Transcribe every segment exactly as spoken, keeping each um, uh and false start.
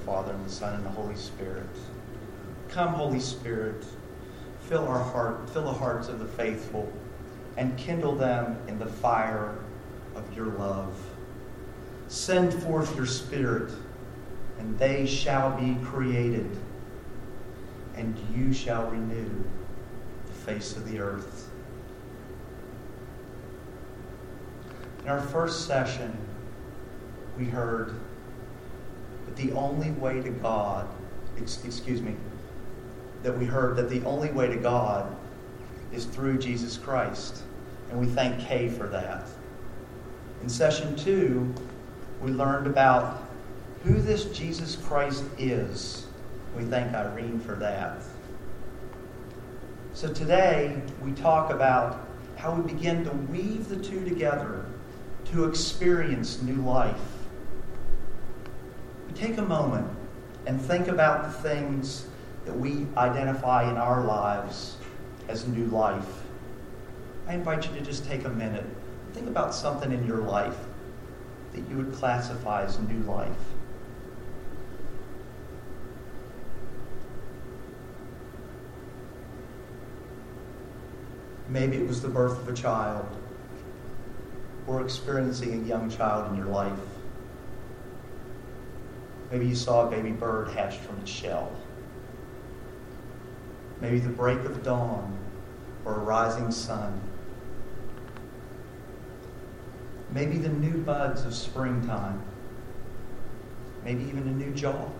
Father, and the Son, and the Holy Spirit. Come, Holy Spirit, fill our heart, fill the hearts of the faithful, and kindle them in the fire of your love. Send forth your Spirit, and they shall be created, and you shall renew the face of the earth. In our first session, we heard that the only way to God, excuse me, that we heard that the only way to God is through Jesus Christ. And we thank Kay for that. In session two, we learned about who this Jesus Christ is. We thank Irene for that. So today, we talk about how we begin to weave the two together to experience new life. We take a moment and think about the things that we identify in our lives as new life. I invite you to just take a minute and think about something in your life that you would classify as new life. Maybe it was the birth of a child, or experiencing a young child in your life. Maybe you saw a baby bird hatched from its shell. Maybe the break of dawn or a rising sun. Maybe the new buds of springtime. Maybe even a new job.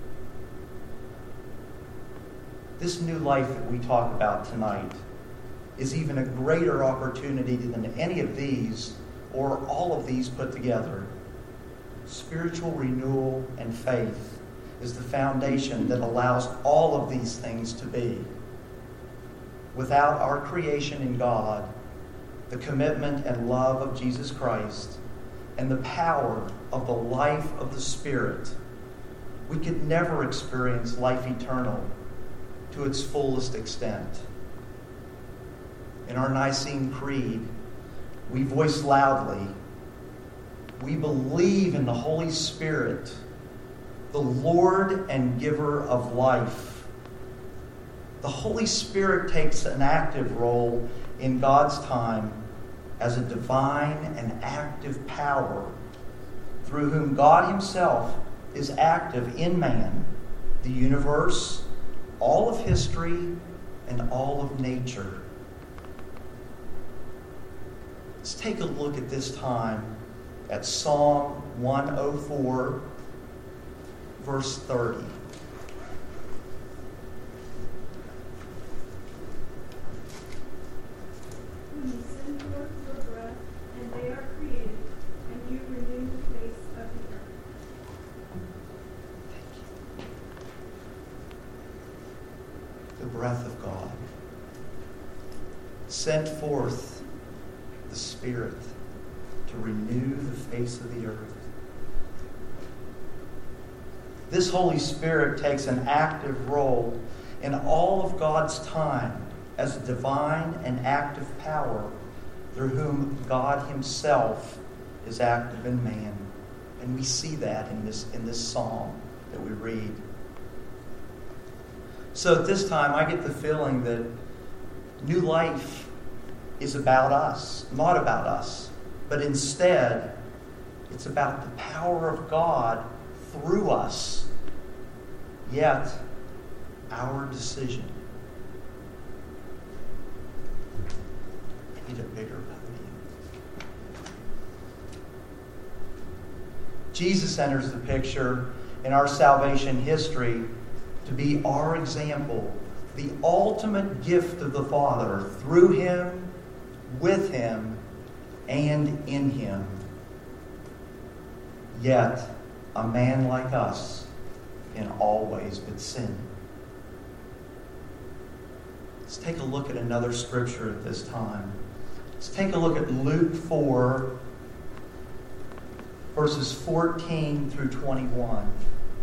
This new life that we talk about tonight is even a greater opportunity than any of these or all of these put together. Spiritual renewal and faith is the foundation that allows all of these things to be. Without our creation in God, the commitment and love of Jesus Christ, and the power of the life of the Spirit, we could never experience life eternal to its fullest extent. In our Nicene Creed, we voice loudly, we believe in the Holy Spirit, the Lord and giver of life. The Holy Spirit takes an active role in God's time as a divine and active power through whom God himself is active in man, the universe, all of history, and all of nature. Let's take a look at this time at Psalm one oh four, verse thirty. When you send forth your breath, and they are created, and you renew the face of the earth. Thank you. The breath of God sent forth the Spirit to renew the face of the earth. This Holy Spirit takes an active role in all of God's time as a divine and active power through whom God himself is active in man. And we see that in this, in this psalm that we read. So at this time, I get the feeling that new life is about us, not about us, but instead, it's about the power of God through us, yet our decision. I need a bigger podium. Jesus enters the picture in our salvation history to be our example, the ultimate gift of the Father through him, with him, and in him. Yet, a man like us in all ways but sin. Let's take a look at another scripture at this time. Let's take a look at Luke four, verses fourteen through twenty-one.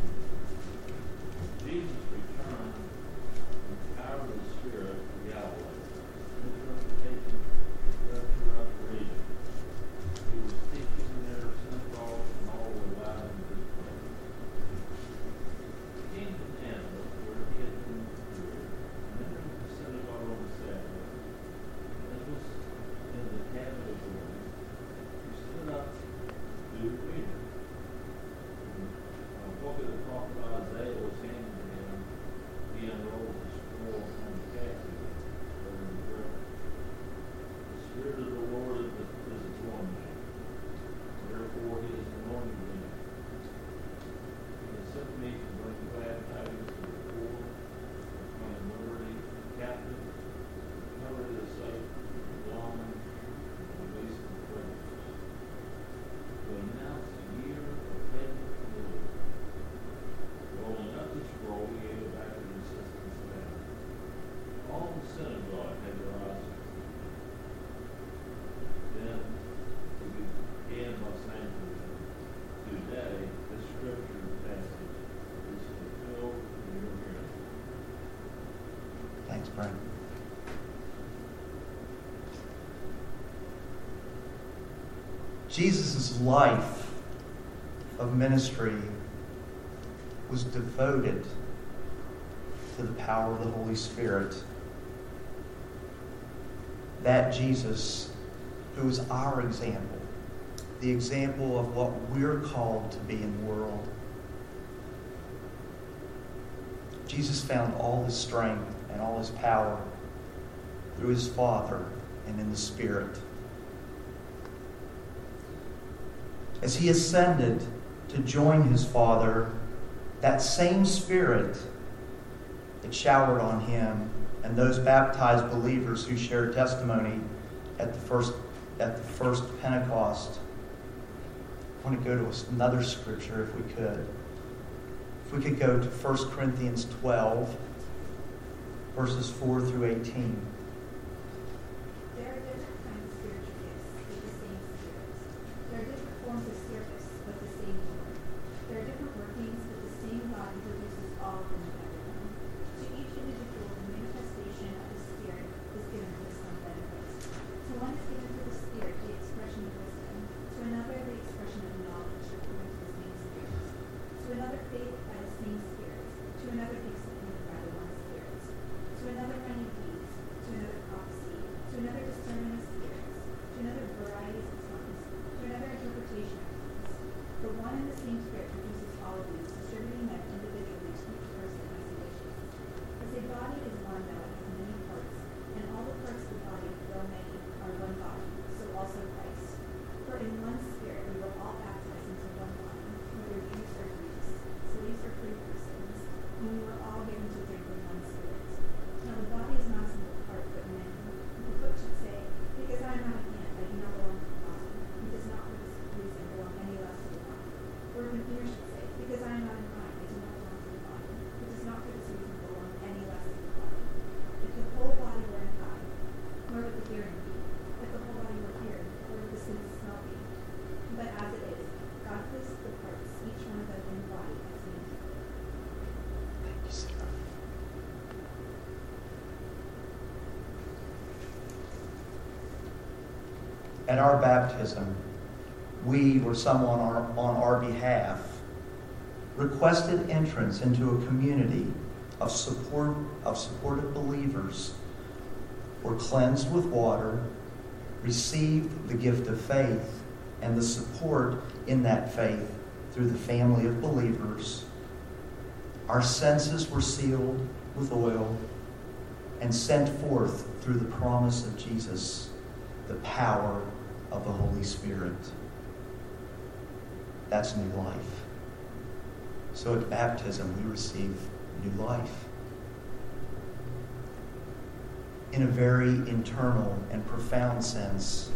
Jesus returned in the power of the Spirit to Galilee, taking throughout the region. He was teaching in their synagogues and all were allowed in his place. me to bring glad tidings to the poor, proclaim liberty to the captive, cover the sight of the blind, and release the prisoners, to announce the year of favor from the Lord. Rolling up the scroll, he gave it back to the assistant's man. All the synagogue had their eyes fixed on him. Then he began by saying to them, "Today, this scripture passage is fulfilled in your hearing." Thanks, Brent. Jesus' life of ministry was devoted to the power of the Holy Spirit. That Jesus, who is our example, the example of what we're called to be in the world. Jesus found all his strength and all his power through his Father and in the Spirit. As he ascended to join his Father, that same Spirit that showered on him and those baptized believers who shared testimony at the first at the first Pentecost. I want to go to another scripture if we could. If we could go to First Corinthians twelve, verses four through eighteen. There are different kinds of spiritual gifts, but the same Spirit. There are different forms of service, but the same Lord. There are different workings, but the same God who produces all of them in everyone. To each individual, the manifestation of the Spirit is given for some benefit. To one is given through the Spirit the expression of wisdom, to another the expression of knowledge according to the same Spirit, to another faith by the same Spirit, to another peace appointed by the one Spirit, to another many deeds, to another prophecy, to another discernment of spirits, to another varieties of tongues, to another interpretation of tongues. The one and the same Spirit produces all of these, distributing them individually to each person as he wishes. As a body is one though it has many parts, and all the parts of the body, though many, are one body, so also Christ. For in one Spirit we were all baptized into one body, whether Jews or Greeks, slaves or free persons, and we were all given to drink from one Spirit. Now the body is not a single part, but many. If the foot should say, "Because I am not a hand, I do not belong to the body," he does not for this reason belong any less to the body. Or if an ear should say, "Because I am not an eye, I do not belong to the body," he does not for this reason belong any less to the body. If the whole body were an eye, where would the hearing be? If the whole body were hearing, where would the sense of smell be? But as it is, God placed the parts, each one of them in the body as he intended. Thank you, Sarah. At our baptism, we or someone on our, on our behalf requested entrance into a community of support of supportive believers, were cleansed with water, received the gift of faith and the support in that faith through the family of believers. Our senses were sealed with oil and sent forth through the promise of Jesus, the power of the Holy Spirit. That's new life. So at baptism, we receive new life. In a very internal and profound sense,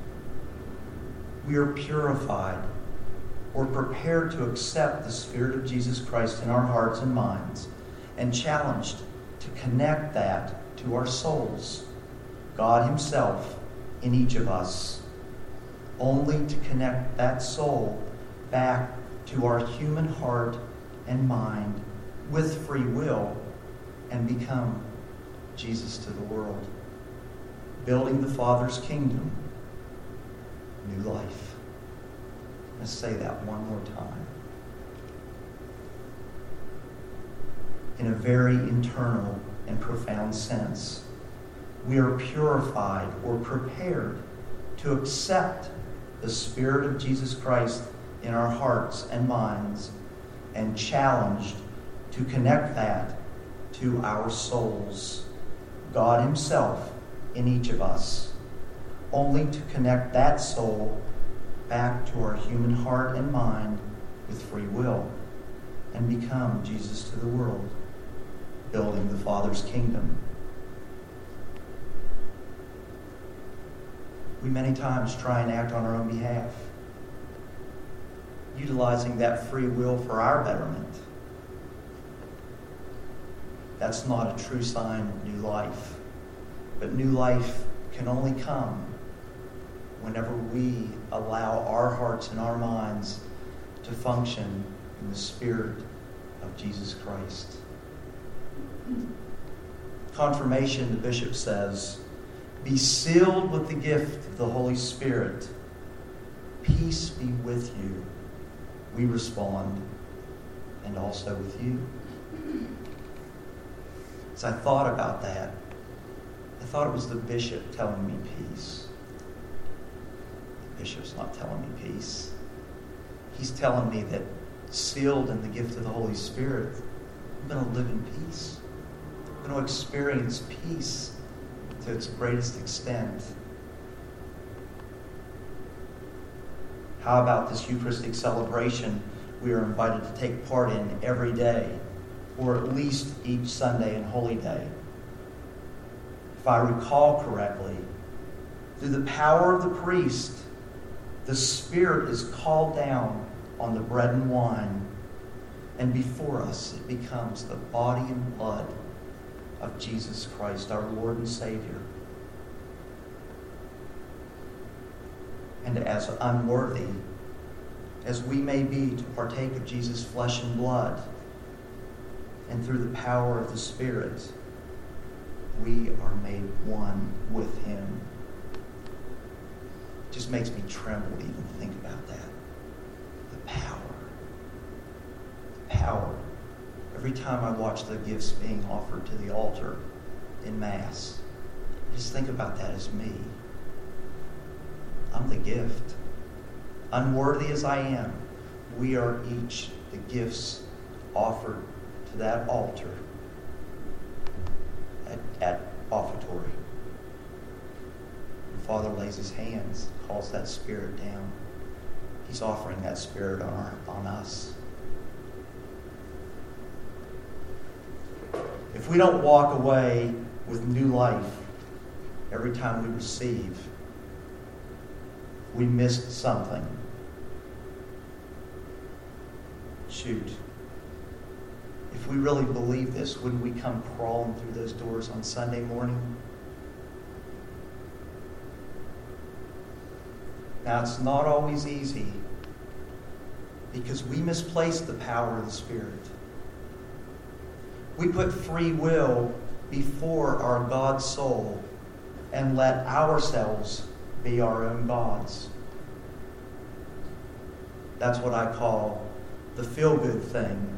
we are purified or prepared to accept the Spirit of Jesus Christ in our hearts and minds, and challenged to connect that to our souls, God Himself in each of us, only to connect that soul back to our human heart and mind with free will and become Jesus to the world, building the Father's kingdom, new life. Let's say that one more time. In a very internal and profound sense, we are purified or prepared to accept the Spirit of Jesus Christ in our hearts and minds, and challenged to connect that to our souls, God Himself in each of us, only to connect that soul back to our human heart and mind with free will and become Jesus to the world, building the Father's kingdom. We many times try and act on our own behalf, utilizing that free will for our betterment. That's not a true sign of new life. But new life can only come whenever we allow our hearts and our minds to function in the Spirit of Jesus Christ. Confirmation, the bishop says, be sealed with the gift of the Holy Spirit. Peace be with you. We respond, and also with you. As I thought about that, I thought it was the bishop telling me peace. The bishop's not telling me peace. He's telling me that sealed in the gift of the Holy Spirit, I'm going to live in peace. I'm going to experience peace to its greatest extent. How about this Eucharistic celebration we are invited to take part in every day, or at least each Sunday and Holy Day? If I recall correctly, through the power of the priest, the Spirit is called down on the bread and wine, and before us it becomes the body and blood of Jesus Christ, our Lord and Savior. And as unworthy as we may be to partake of Jesus' flesh and blood, and through the power of the Spirit, we are made one with Him. It just makes me tremble to even think about that. The power. The power. Every time I watch the gifts being offered to the altar in Mass, I just think about that as me. I'm the gift. Unworthy as I am, we are each the gifts offered to that altar at, at offertory. The Father lays His hands, calls that Spirit down. He's offering that Spirit on, our, on us. If we don't walk away with new life every time we receive, we missed something. Shoot. If we really believe this, wouldn't we come crawling through those doors on Sunday morning? Now, it's not always easy because we misplace the power of the Spirit. We put free will before our God soul and let ourselves be our own gods. That's what I call the feel-good thing.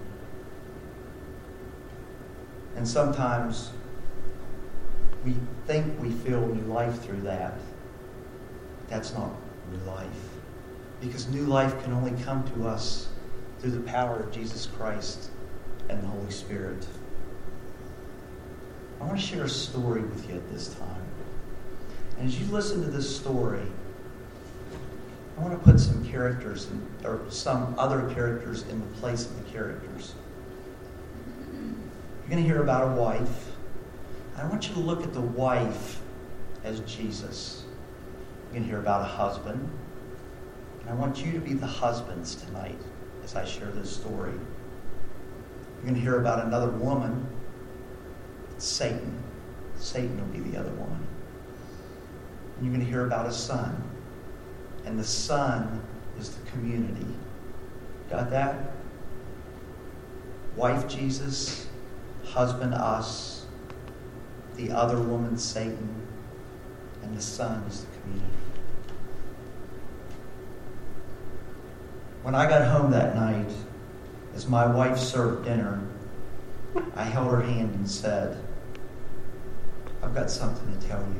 And sometimes we think we feel new life through that. That's not new life. Because new life can only come to us through the power of Jesus Christ and the Holy Spirit. I want to share a story with you at this time. And as you listen to this story, I want to put some characters, in, or some other characters in the place of the characters. You're going to hear about a wife. I want you to look at the wife as Jesus. You're going to hear about a husband. And I want you to be the husbands tonight as I share this story. You're going to hear about another woman. It's Satan. Satan will be the other woman. And you're going to hear about a son. And the son is the community. Got that? Wife Jesus, husband us, the other woman Satan, and the son is the community. When I got home that night, as my wife served dinner, I held her hand and said, I've got something to tell you.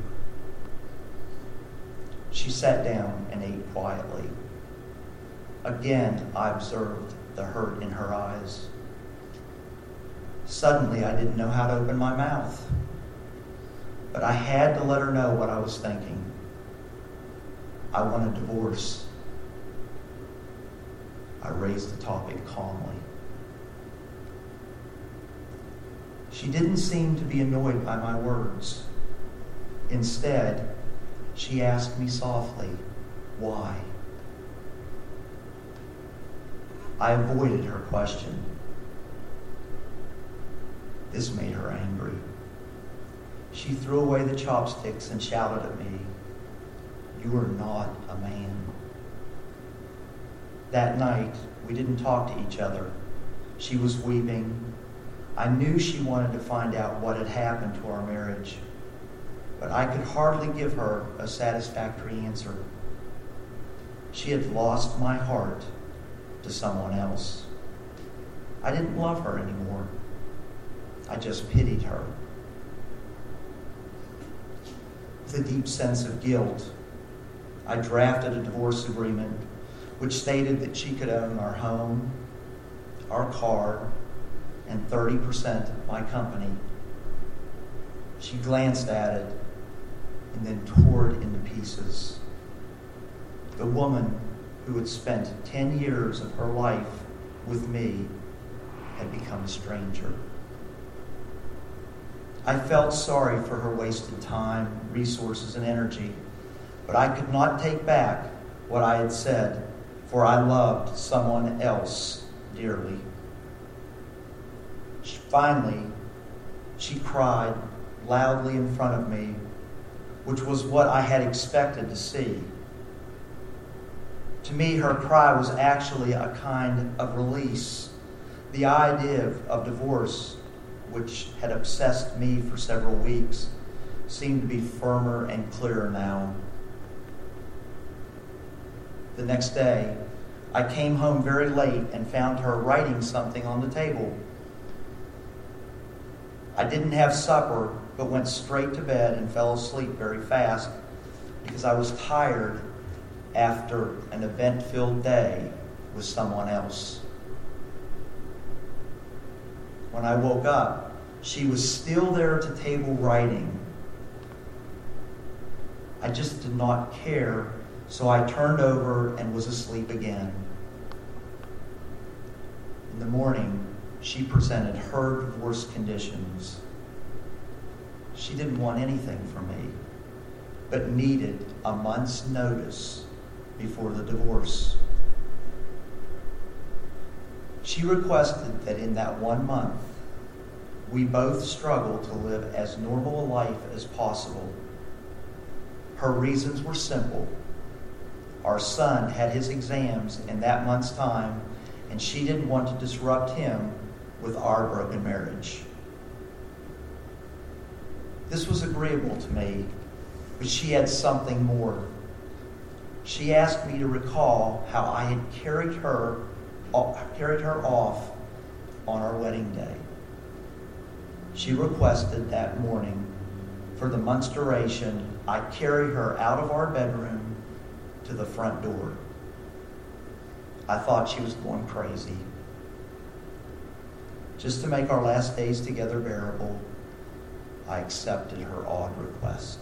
She sat down and ate quietly. Again, I observed the hurt in her eyes. Suddenly, I didn't know how to open my mouth. But I had to let her know what I was thinking. I want a divorce. I raised the topic calmly. She didn't seem to be annoyed by my words. Instead, she asked me softly, why? I avoided her question. This made her angry. She threw away the chopsticks and shouted at me, "You are not a man." That night, we didn't talk to each other. She was weeping. I knew she wanted to find out what had happened to our marriage, but I could hardly give her a satisfactory answer. She had lost my heart to someone else. I didn't love her anymore. I just pitied her. With a deep sense of guilt, I drafted a divorce agreement which stated that she could own our home, our car, and thirty percent of my company. She glanced at it and then tore it into pieces. The woman who had spent ten years of her life with me had become a stranger. I felt sorry for her wasted time, resources, and energy, but I could not take back what I had said, for I loved someone else dearly. Finally, she cried loudly in front of me, which was what I had expected to see. To me, her cry was actually a kind of release. The idea of divorce, which had obsessed me for several weeks, seemed to be firmer and clearer now. The next day, I came home very late and found her writing something on the table. I didn't have supper, but went straight to bed and fell asleep very fast because I was tired after an event-filled day with someone else. When I woke up, she was still there at the table writing. I just did not care, so I turned over and was asleep again. In the morning, she presented her divorce conditions. She didn't want anything from me, but needed a month's notice before the divorce. She requested that in that one month, we both struggle to live as normal a life as possible. Her reasons were simple. Our son had his exams in that month's time, and she didn't want to disrupt him with our broken marriage. This was agreeable to me, but she had something more. She asked me to recall how I had carried her, carried her off on our wedding day. She requested that morning, for the month's duration, I carry her out of our bedroom to the front door. I thought she was going crazy. Just to make our last days together bearable, I accepted her odd request.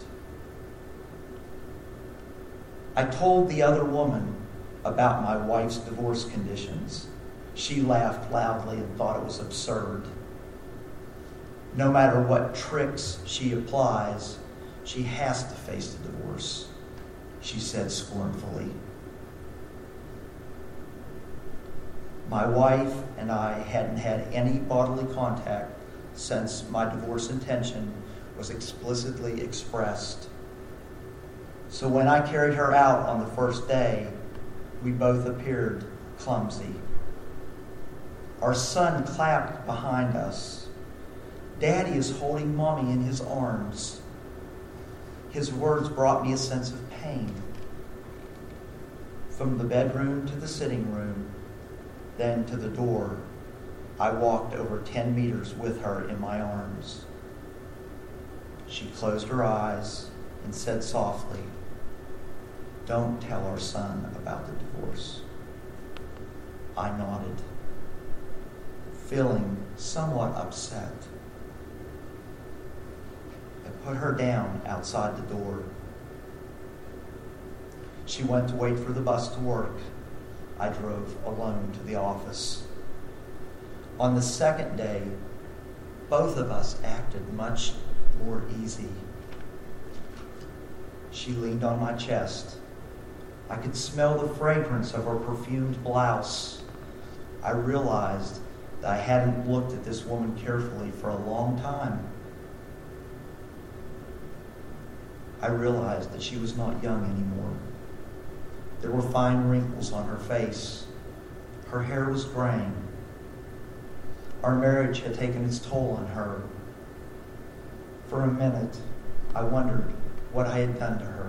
I told the other woman about my wife's divorce conditions. She laughed loudly and thought it was absurd. No matter what tricks she applies, she has to face the divorce, she said scornfully. My wife and I hadn't had any bodily contact since my divorce intention was explicitly expressed. So when I carried her out on the first day, we both appeared clumsy. Our son clapped behind us. Daddy is holding Mommy in his arms. His words brought me a sense of pain. From the bedroom to the sitting room, then to the door, I walked over ten meters with her in my arms. She closed her eyes and said softly, "Don't tell our son about the divorce." I nodded, feeling somewhat upset. I put her down outside the door. She went to wait for the bus to work. I drove alone to the office. On the second day, both of us acted much more easy. She leaned on my chest. I could smell the fragrance of her perfumed blouse. I realized that I hadn't looked at this woman carefully for a long time. I realized that she was not young anymore. There were fine wrinkles on her face. Her hair was graying. Our marriage had taken its toll on her. For a minute, I wondered what I had done to her.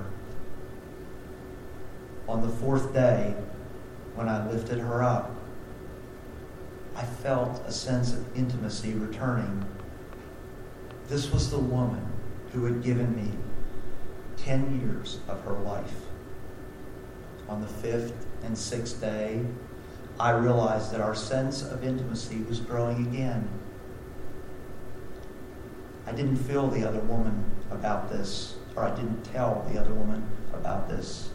On the fourth day, when I lifted her up, I felt a sense of intimacy returning. This was the woman who had given me ten years of her life. On the fifth and sixth day, I realized that our sense of intimacy was growing again. I didn't feel the other woman about this, or I didn't tell the other woman about this.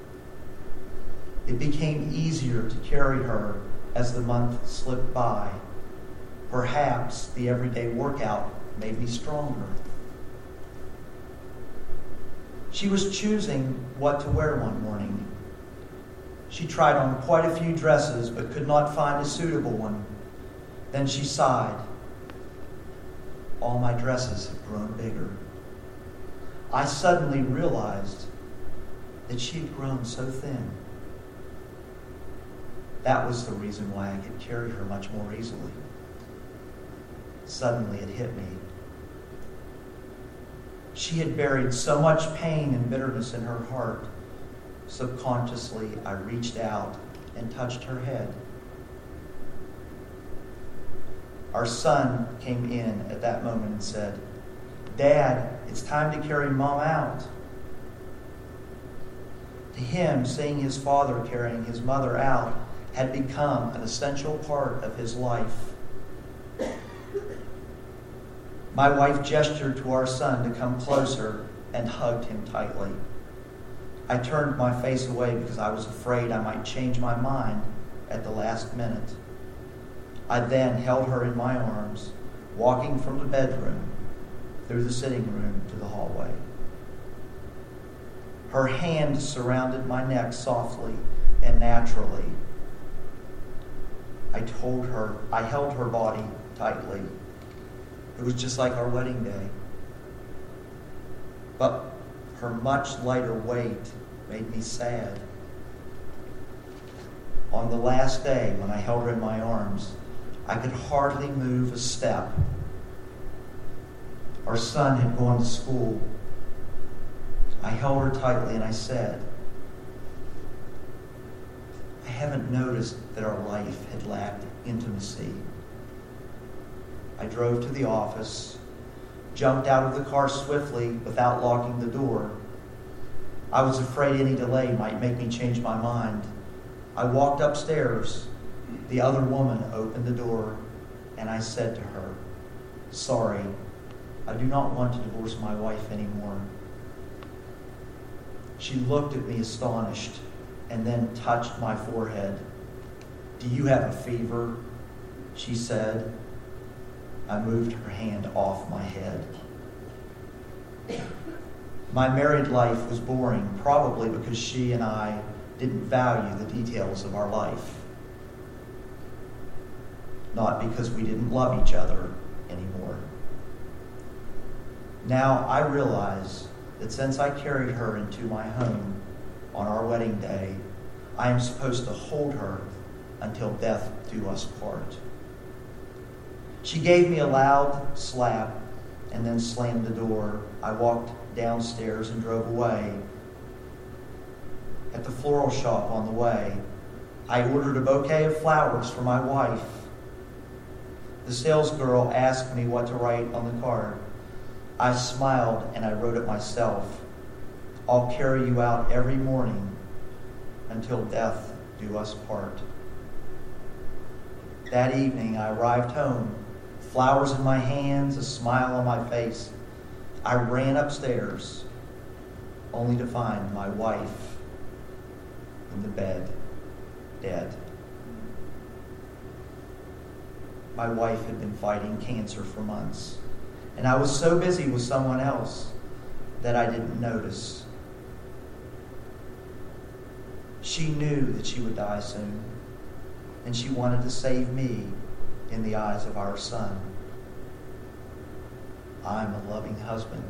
It became easier to carry her as the month slipped by. Perhaps the everyday workout made me stronger. She was choosing what to wear one morning. She tried on quite a few dresses, but could not find a suitable one. Then she sighed. All my dresses have grown bigger. I suddenly realized that she had grown so thin. That was the reason why I could carry her much more easily. Suddenly it hit me. She had buried so much pain and bitterness in her heart. Subconsciously, I reached out and touched her head. Our son came in at that moment and said, "Dad, it's time to carry Mom out." To him, seeing his father carrying his mother out had become an essential part of his life. My wife gestured to our son to come closer and hugged him tightly. I turned my face away because I was afraid I might change my mind at the last minute. I then held her in my arms, walking from the bedroom through the sitting room to the hallway. Her hand surrounded my neck softly and naturally. I told her, I held her body tightly. It was just like our wedding day. But her much lighter weight made me sad. On the last day, when I held her in my arms, I could hardly move a step. Our son had gone to school. I held her tightly and I said, I haven't noticed that our life had lacked intimacy. I drove to the office, jumped out of the car swiftly without locking the door. I was afraid any delay might make me change my mind. I walked upstairs. The other woman opened the door, and I said to her, "Sorry, I do not want to divorce my wife anymore." She looked at me astonished and then touched my forehead. "Do you have a fever?" she said. I moved her hand off my head. My married life was boring, probably because she and I didn't value the details of our life. Not because we didn't love each other anymore. Now I realize that since I carried her into my home on our wedding day, I am supposed to hold her until death do us part. She gave me a loud slap and then slammed the door. I walked downstairs and drove away. At the floral shop on the way, I ordered a bouquet of flowers for my wife. The salesgirl asked me what to write on the card. I smiled and I wrote it myself. I'll carry you out every morning until death do us part. That evening I arrived home, flowers in my hands, a smile on my face. I ran upstairs, only to find my wife in the bed, dead. my wife had been fighting cancer for months. And I was so busy with someone else that I didn't notice. She knew that she would die soon, and she wanted to save me in the eyes of our son. I'm a loving husband.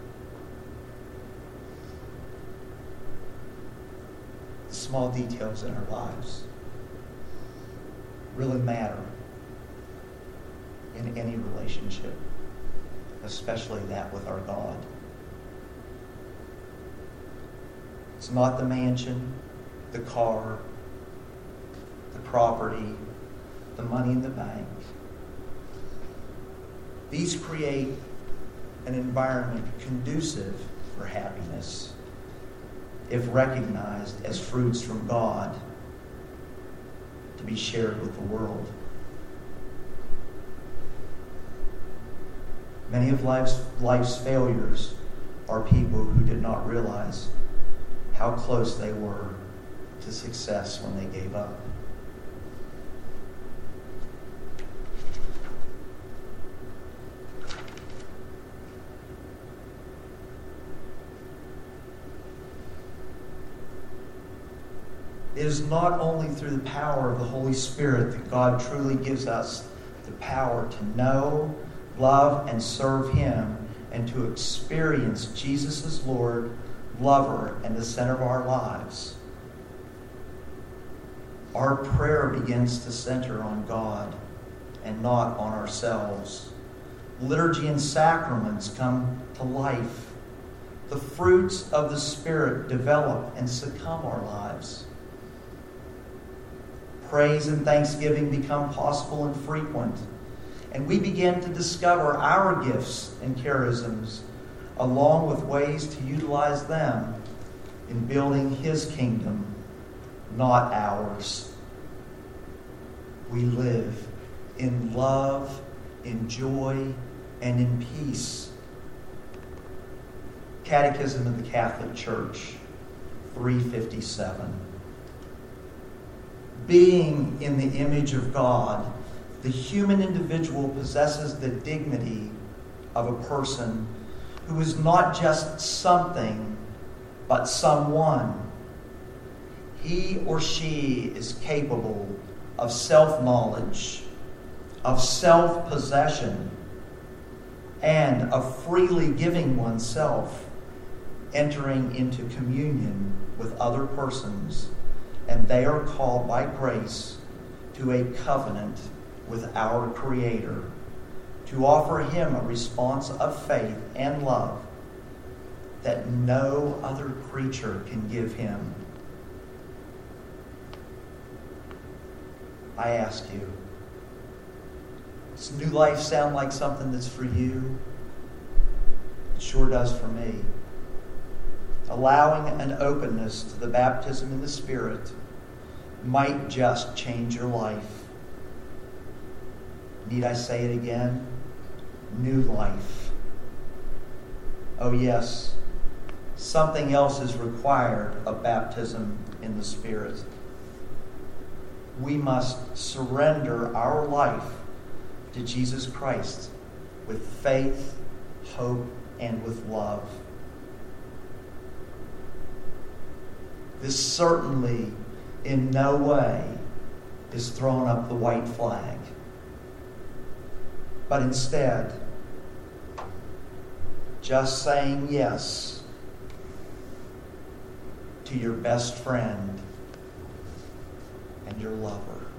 The small details in our lives really matter in any relationship, especially that with our God. It's not the mansion, the car, the property, the money in the bank. These create an environment conducive for happiness if recognized as fruits from God to be shared with the world. Many of life's, life's failures are people who did not realize how close they were to success when they gave up. It is not only through the power of the Holy Spirit that God truly gives us the power to know, love, and serve Him, and to experience Jesus as Lord, lover, and the center of our lives. Our prayer begins to center on God and not on ourselves. Liturgy and sacraments come to life. The fruits of the Spirit develop and succumb our lives. Praise and thanksgiving become possible and frequent, and we begin to discover our gifts and charisms, along with ways to utilize them in building His kingdom, not ours. We live in love, in joy, and in peace. Catechism of the Catholic Church, three fifty-seven. Being in the image of God, the human individual possesses the dignity of a person who is not just something, but someone. He or she is capable of self-knowledge, of self-possession, and of freely giving oneself, entering into communion with other persons, and they are called by grace to a covenant with our Creator, to offer Him a response of faith and love that no other creature can give Him. I ask you, does new life sound like something that's for you? It sure does for me. Allowing an openness to the baptism in the Spirit might just change your life. Need I say it again? New life. Oh yes, something else is required of baptism in the Spirit. We must surrender our life to Jesus Christ with faith, hope, and with love. This certainly in no way is throwing up the white flag, but instead just saying yes to your best friend and your lover.